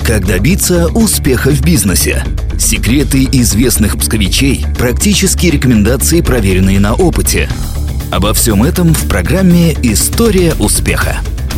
Как добиться успеха в бизнесе? Секреты известных псковичей, практические рекомендации, проверенные на опыте. Обо всем этом в программе «История успеха».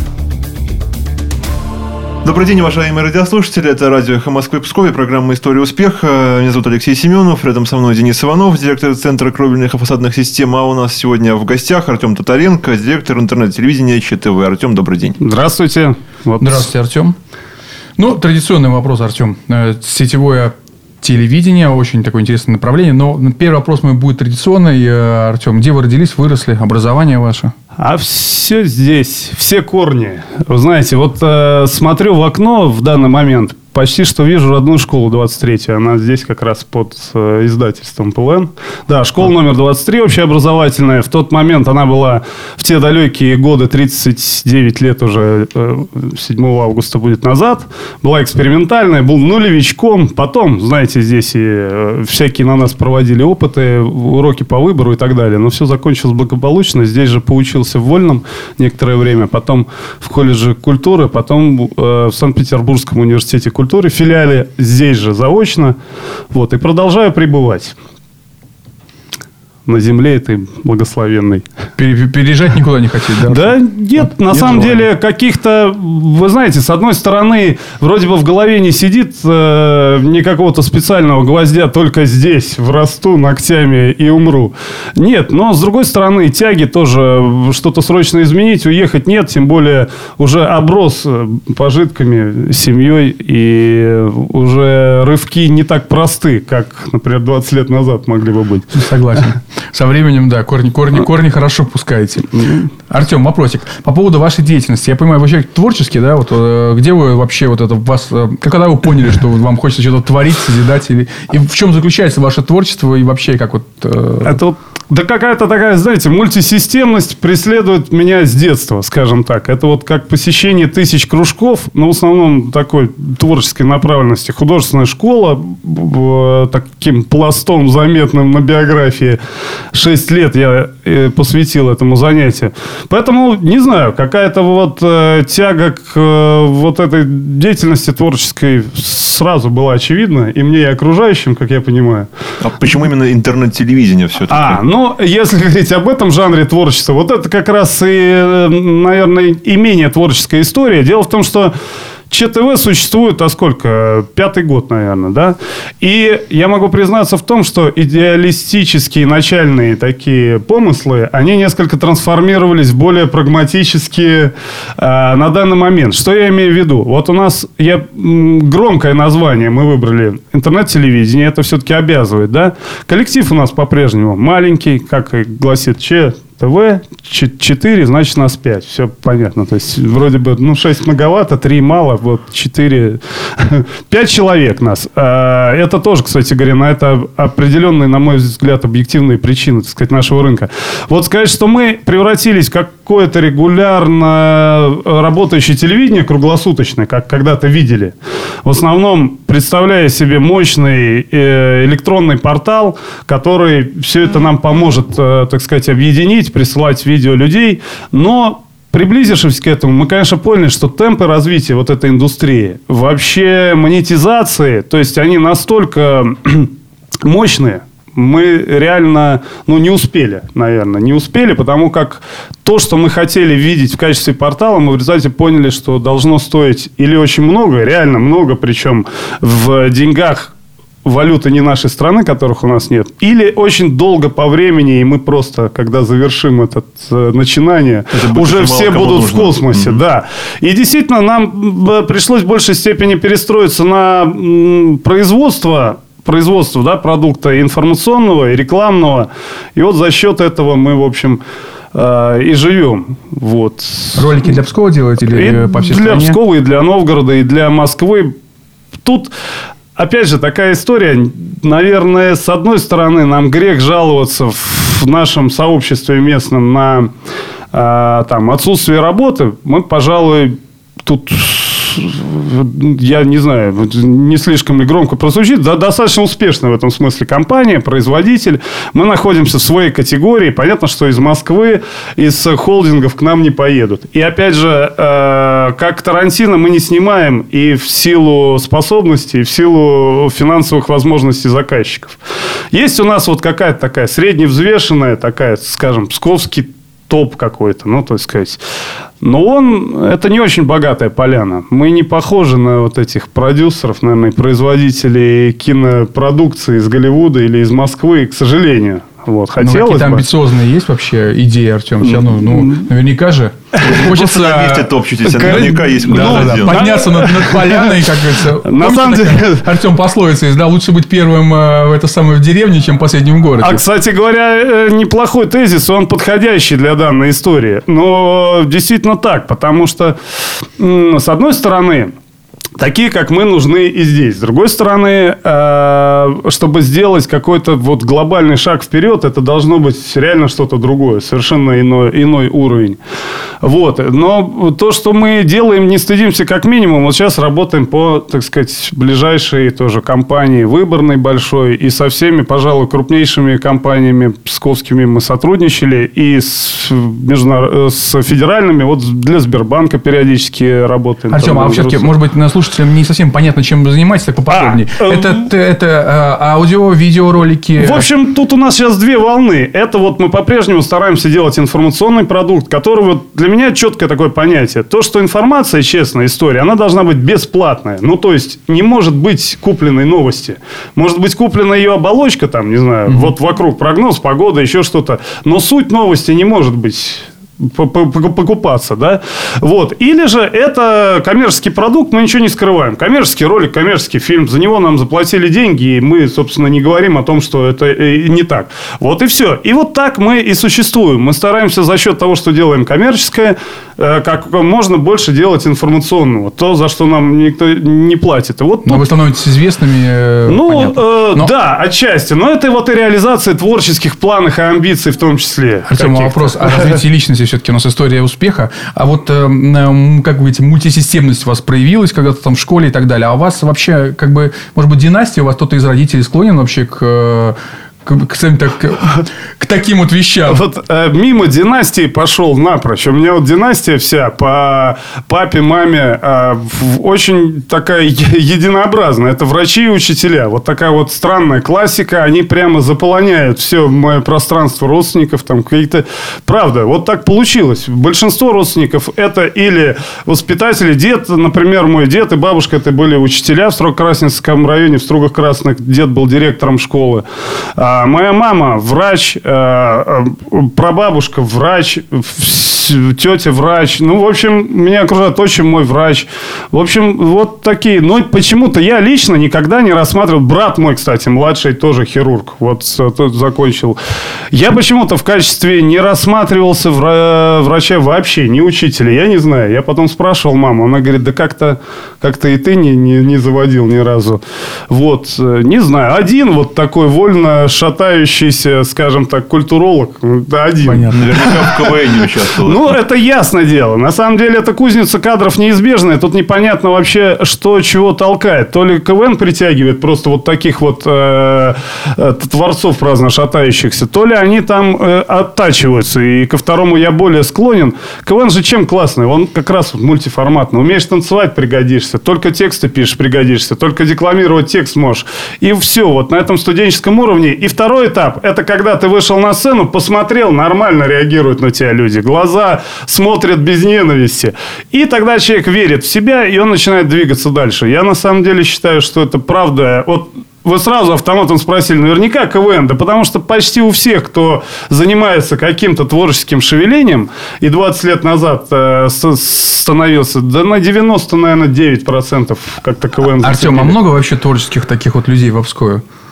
Добрый день, уважаемые радиослушатели. Это радио «Эхо Москвы» Пскове, программа «История успеха». Меня зовут Алексей Семенов, рядом со мной Денис Иванов, директор Центра кровельных и фасадных систем. А у нас сегодня в гостях Артем Татаренко, директор интернет-телевидения ЧТВ. Артем, добрый день. Здравствуйте. Здравствуйте, Артем. Традиционный вопрос, Артем. Сетевое телевидение, очень такое интересное направление. Но первый вопрос мой будет традиционный. Артем, где вы родились, выросли, образование ваше? А все здесь, все корни. Вы знаете, вот смотрю в окно в данный момент, почти что вижу родную школу 23. Она здесь как раз под издательством ПЛН. Да, школа номер 23 общеобразовательная. В тот момент она была в те далекие годы, 39 лет уже, 7 августа будет назад. Была экспериментальная, был нулевичком. Потом, знаете, здесь и всякие на нас проводили опыты, уроки по выбору и так далее. Но все закончилось благополучно. Здесь же поучился в Вольном некоторое время. Потом в колледже культуры. Потом в Санкт-Петербургском университете культуры. Филиале здесь же заочно. Вот, и продолжаю пребывать на земле этой благословенной. Переезжать никуда не хотите, да? Да нет, на самом деле каких-то, вы знаете, с одной стороны, вроде бы в голове не сидит ни какого-то специального гвоздя, только здесь врасту ногтями и умру. Нет, но с другой стороны, тяги тоже что-то срочно изменить, уехать нет, тем более уже оброс пожитками, семьей, и уже рывки не так просты, как, например, 20 лет назад могли бы быть. Согласен. Со временем, да, корни хорошо пускаете. Артем, вопросик. По поводу вашей деятельности. Я понимаю, вы человек творческий, да? Вот, где вы вообще вот это вас... Когда вы поняли, что вам хочется что-то творить, созидать? И в чем заключается ваше творчество? И вообще, как вот... Это вот... Да какая-то такая, знаете, мультисистемность преследует меня с детства, скажем так. Это вот как посещение 1000 кружков, но в основном такой творческой направленности. Художественная школа, таким пластом заметным на биографии. 6 лет я посвятил этому занятию. Поэтому, не знаю, какая-то вот тяга к вот этой деятельности творческой сразу была очевидна. И мне, и окружающим, как я понимаю. А почему именно интернет-телевидение все-таки? Ну, если говорить об этом жанре творчества, вот это как раз и, наверное, и менее творческая история. Дело в том, что ЧТВ существует, сколько? 5-й год, наверное, да? И я могу признаться в том, что идеалистические начальные такие помыслы, они несколько трансформировались в более прагматические на данный момент. Что я имею в виду? Вот у нас громкое название мы выбрали. Интернет-телевидение. Это все-таки обязывает, да? Коллектив у нас по-прежнему маленький, как и гласит ТВ 4, значит, нас 5. Все понятно. То есть, вроде бы, 6 многовато, 3 мало, вот 4... 5 человек нас. Это тоже, кстати говоря, на это определенные, на мой взгляд, объективные причины, так сказать, нашего рынка. Вот сказать, что мы превратились в какое-то регулярно работающее телевидение круглосуточное, как когда-то видели. В основном, представляя себе мощный электронный портал, который все это нам поможет, так сказать, объединить, присылать видео людей. Но, приблизившись к этому, мы, конечно, поняли, что темпы развития вот этой индустрии, вообще монетизации, то есть они настолько мощные, мы реально, не успели, наверное. Не успели, потому как то, что мы хотели видеть в качестве портала, мы в результате поняли, что должно стоить или очень много, реально много, причем в деньгах, валюты не нашей страны, которых у нас нет, или очень долго по времени, и мы просто, когда завершим это начинание, уже все будут в космосе. Да. И действительно, нам пришлось в большей степени перестроиться на производство, да, продукта информационного и рекламного. И вот за счет этого мы, в общем, и живем. Вот. Ролики для Пскова делаете или по всей стране? Для Пскова, и для Новгорода, и для Москвы. Тут... Опять же, такая история, наверное, с одной стороны, нам грех жаловаться в нашем сообществе местном на отсутствие работы. Мы, пожалуй, тут я не знаю, не слишком ли громко прозвучит, достаточно успешная в этом смысле компания, производитель. Мы находимся в своей категории. Понятно, что из Москвы, из холдингов к нам не поедут. И опять же, как Тарантино мы не снимаем и в силу способностей, и в силу финансовых возможностей заказчиков. Есть у нас вот какая-то такая средневзвешенная, такая, скажем, псковский топ какой-то, ну, так сказать. Но это не очень богатая поляна. Мы не похожи на вот этих продюсеров, наверное, производителей кинопродукции из Голливуда или из Москвы, к сожалению. Вот, хотелось какие-то бы. амбициозные есть вообще идеи, Артем? Наверняка же. Хочется на месте топчетесь, наверняка есть куда сделать. Подняться над поляной, как говорится. На самом деле... Артем пословица есть, да, лучше быть первым в деревне, чем последним в городе. А, кстати говоря, неплохой тезис, он подходящий для данной истории. Но действительно так, потому что, с одной стороны, такие, как мы, нужны и здесь. С другой стороны, чтобы сделать какой-то вот глобальный шаг вперед, это должно быть реально что-то другое, совершенно иной уровень. Вот. Но то, что мы делаем, не стыдимся как минимум. Вот сейчас работаем по, так сказать, ближайшей тоже компании, выборной большой. И со всеми, пожалуй, крупнейшими компаниями псковскими мы сотрудничали. И с федеральными. Вот для Сбербанка периодически работаем. Артем, а все-таки, может быть, слушателям не совсем понятно, чем вы занимаетесь, так поподробнее. Это аудио, видеоролики. В общем, тут у нас сейчас две волны. Это вот мы по-прежнему стараемся делать информационный продукт, который вот для меня четкое такое понятие. То, что информация, честная история, она должна быть бесплатная. Ну, то есть, не может быть купленной новости. Может быть куплена ее оболочка, там, не знаю, вот вокруг прогноз, погода, еще что-то. Но суть новости не может быть... покупаться, да? Вот. Или же это коммерческий продукт, мы ничего не скрываем. Коммерческий ролик, коммерческий фильм, за него нам заплатили деньги, и мы, собственно, не говорим о том, что это не так. Вот и все. И вот так мы и существуем. Мы стараемся за счет того, что делаем коммерческое, как можно больше делать информационного. То, за что нам никто не платит. И вот но вы становитесь известными, да, отчасти. Но это вот и реализация творческих планов и амбиций в том числе. Артем, вопрос о развитии личности. Все-таки у нас история успеха. А вот, как вы говорите, мультисистемность у вас проявилась когда-то там в школе и так далее. А у вас вообще, как бы, может быть, династия? У вас кто-то из родителей склонен вообще к таким вот вещам? Вот мимо династии пошел напрочь. У меня вот династия вся по папе, маме очень такая единообразная. Это врачи и учителя. Вот такая вот странная классика. Они прямо заполоняют все мое пространство родственников. Там какие-то... Правда, вот так получилось. Большинство родственников это или воспитатели. Дед, например, мой дед и бабушка это были учителя в Строгокрасинском районе. В Строгах Красных дед был директором школы. Моя мама врач, прабабушка врач, тетя врач. Ну, в общем, меня окружает отчим мой врач. В общем, вот такие. Но почему-то я лично никогда не рассматривал. Брат мой, кстати, младший, тоже хирург. Вот тот закончил. Я почему-то в качестве не рассматривался врача вообще, не учителя. Я не знаю. Я потом спрашивал маму. Она говорит, да как-то и ты не заводил ни разу. Вот. Не знаю. Один вот такой вольно шатающийся, скажем так, культуролог. Да, один. Понятно. Наверняка в КВН участвовал. Ну, это ясно дело. На самом деле, это кузница кадров неизбежная. Тут непонятно вообще, что чего толкает. То ли КВН притягивает просто вот таких вот творцов праздно шатающихся, то ли они там оттачиваются. И ко второму я более склонен. КВН же чем классный? Он как раз вот мультиформатный. Умеешь танцевать — пригодишься. Только тексты пишешь — пригодишься. Только декламировать текст можешь. И все. Вот на этом студенческом уровне. И второй этап — это когда ты вышел на сцену, посмотрел, нормально реагируют на тебя люди. Глаза смотрят без ненависти. И тогда человек верит в себя, и он начинает двигаться дальше. Я на самом деле считаю, что это правда. Вот вы сразу автоматом спросили, наверняка КВН. Да потому что почти у всех, кто занимается каким-то творческим шевелением, и 20 лет назад становился, да на 90, наверное, 9% как-то КВН. Артем, а много вообще творческих таких вот людей в Обское?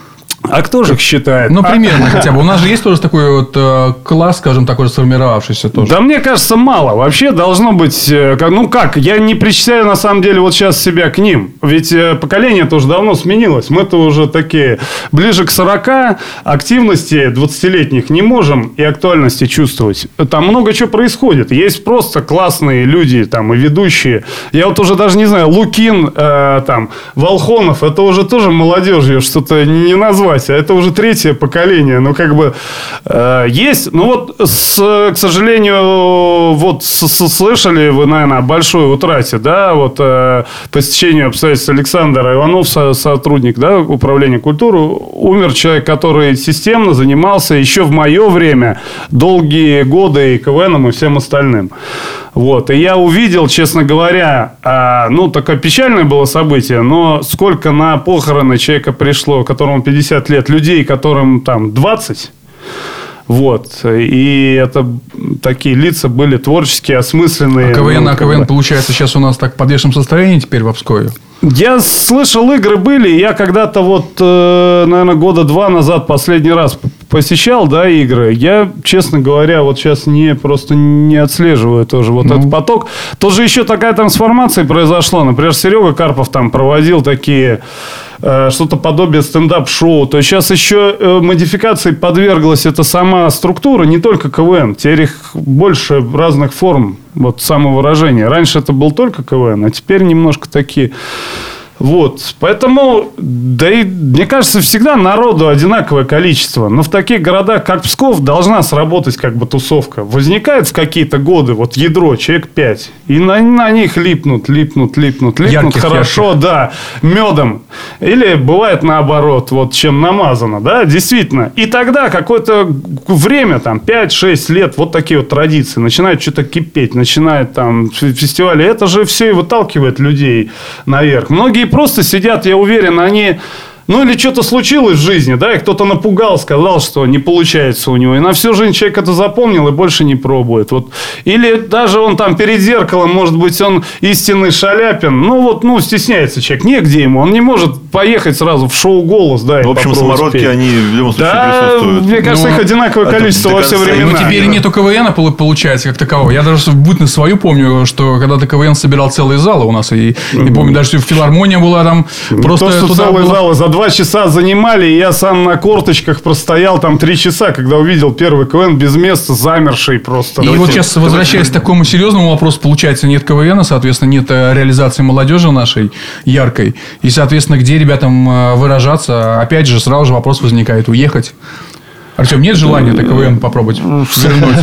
А кто же их считает? Ну, примерно хотя бы. У нас же есть тоже такой вот класс, скажем так, уже сформировавшийся тоже. Да мне кажется, мало. Вообще должно быть... я не причисляю на самом деле вот сейчас себя к ним. Ведь поколение тоже давно сменилось. Мы-то уже такие ближе к 40, активности 20-летних не можем и актуальности чувствовать. Там много чего происходит. Есть просто классные люди там и ведущие. Я вот уже даже не знаю, Лукин, Волхонов, это уже тоже молодежью что-то не назвать. А это уже третье поколение. Есть. К сожалению, слышали вы, наверное, о большой утрате, да, по стечению обстоятельств Александр Иванов, сотрудник, да, управления культуры, умер человек, который системно занимался еще в мое время долгие годы и КВНом, и всем остальным. И я увидел, честно говоря, такое печальное было событие, но сколько на похороны человека пришло, которому 50 лет, людей, которым там 20. И это такие лица были творческие, осмысленные. КВН, получается, сейчас у нас так в подвешенном состоянии теперь в Пскове? Я слышал, игры были. Я когда-то наверное, года 2 назад последний раз посещал, да, игры. Я, честно говоря, сейчас просто не отслеживаю тоже этот поток. Тоже еще такая трансформация произошла. Например, Серега Карпов там проводил такие... что-то подобие стендап-шоу. То есть сейчас еще модификации подверглась эта сама структура, не только КВН. Теперь их больше разных форм самовыражения. Раньше это был только КВН, а теперь немножко такие... Поэтому, мне кажется, всегда народу одинаковое количество. Но в таких городах, как Псков, должна сработать тусовка. Возникает в какие-то годы ядро, человек 5. И на них липнут. Ярких, хорошо, да, медом. Или бывает наоборот, чем намазано, да, действительно. И тогда какое-то время, 5-6 лет, такие традиции. Начинают что-то кипеть, начинают фестивали. Это же все и выталкивает людей наверх. Многие просто сидят, я уверен, они... или что-то случилось в жизни, да, и кто-то напугал, сказал, что не получается у него. И на всю жизнь человек это запомнил и больше не пробует. Или даже он перед зеркалом, может быть, он истинный Шаляпин. Стесняется человек. Негде ему. Он не может поехать сразу в шоу «Голос», да, и в общем, самородки, петь. Они в любом случае присутствуют. Мне кажется, их одинаковое количество во все времена. Теперь нету КВНа, получается, как такового. Я даже бытность свою помню, что когда-то КВН собирал целые залы у нас. И помню, даже что филармония была там. Просто целые залы за 2 часа занимали, и я сам на корточках простоял 3 часа, когда увидел первый КВН без места, замерший просто. И сейчас, возвращаясь к такому серьезному вопросу, получается, нет КВНа, соответственно, нет реализации молодежи нашей яркой. И, соответственно, где ребятам выражаться? Опять же, сразу же вопрос возникает: уехать. Артем, нет желания КВН попробовать вернуть?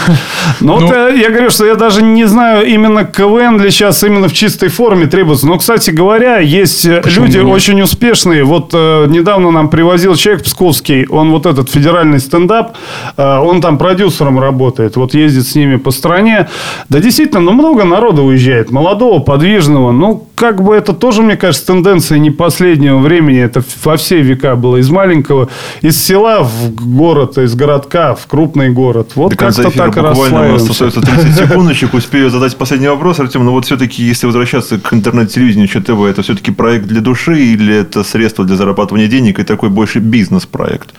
Я говорю, что я даже не знаю, именно КВН ли сейчас именно в чистой форме требуется. Но, кстати говоря, есть люди очень успешные. Недавно нам привозил человек псковский, он этот федеральный стендап, он там продюсером работает, ездит с ними по стране. Да, действительно, много народа уезжает, молодого, подвижного. Это тоже, мне кажется, тенденция не последнего времени. Это во все века было. Из маленького, из села в город, из городка в крупный город. До конца эфира буквально у нас остается 30 секундочек. Успею задать последний вопрос, Артем. Все-таки, если возвращаться к интернет-телевидению ЧТВ, это все-таки проект для души или это средство для зарабатывания денег и такой больше бизнес-проект?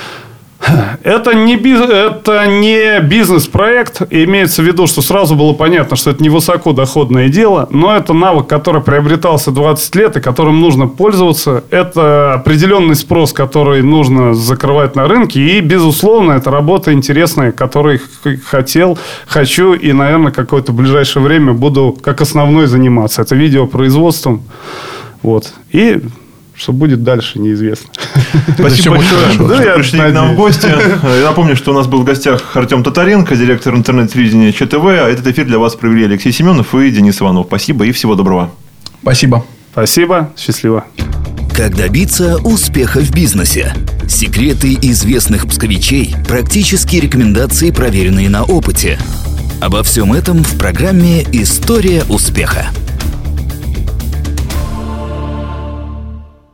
Это не бизнес-проект. Имеется в виду, что сразу было понятно, что это не высокодоходное дело, но это навык, который приобретался 20 лет и которым нужно пользоваться. Это определенный спрос, который нужно закрывать на рынке. И, безусловно, это работа интересная, которой хочу и, наверное, какое-то ближайшее время буду как основной заниматься. Это видеопроизводством. И... что будет дальше, неизвестно. Спасибо большое, что пришли к нам в гости. Я напомню, что у нас был в гостях Артем Татаренко, директор интернет-телевидения ЧТВ. А этот эфир для вас провели Алексей Семенов и Денис Иванов. Спасибо и всего доброго. Спасибо. Спасибо. Счастливо. Как добиться успеха в бизнесе? Секреты известных псковичей, практические рекомендации, проверенные на опыте. Обо всем этом в программе «История успеха».